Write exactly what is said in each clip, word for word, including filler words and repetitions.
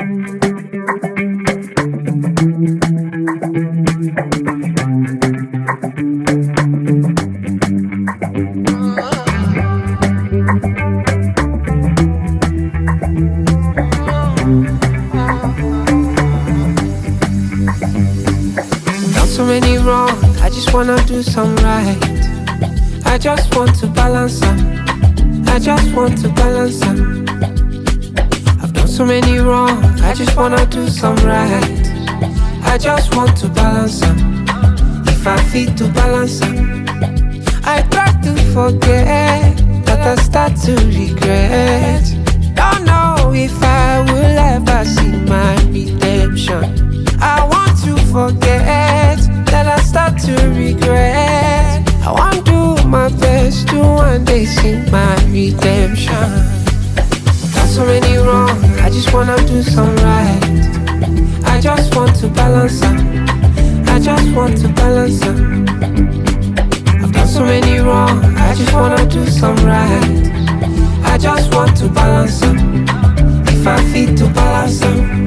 So many wrong, I just wanna do some right. I just want to balance them. I just want to balance them. I've done so many wrong, I just wanna do some right. I just want to balance them. If I fit to balance them, I try to forget that I start to regret. Don't know if I will ever see my redemption. I want to forget that I start to regret. I want to do my best to one day see my redemption. Got so many wrong, I just wanna do some right. I just want to balance them. I just want to balance them. I've done so many wrong, I just wanna do some right. I just want to balance them. If I fit to balance them.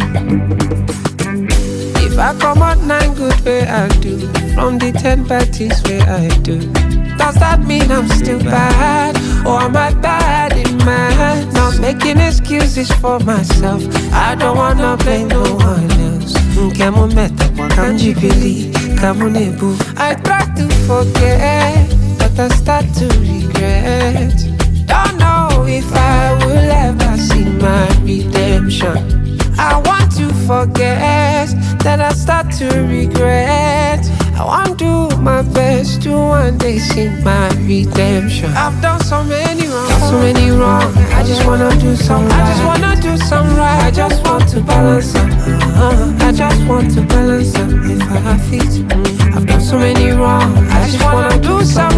If I come out nine good way I do, from the ten parties where I do, does that mean I'm still bad? Or am I bad in mind? Not making excuses for myself, I don't wanna blame no one else. Nkemo meta kwa kanjibili, kamunebu. I try to forget, but I start to regret. Don't know if I will ever see my redemption. I want to forget that I start to regret. I want to do my best to one day see my redemption. I've done so many wrong, done so many wrong. I just wanna do some right. I just wanna do some right. I just want to balance them. Uh-huh. I just want to balance them. If I fit, mm. I've done so many wrong. I just wanna do some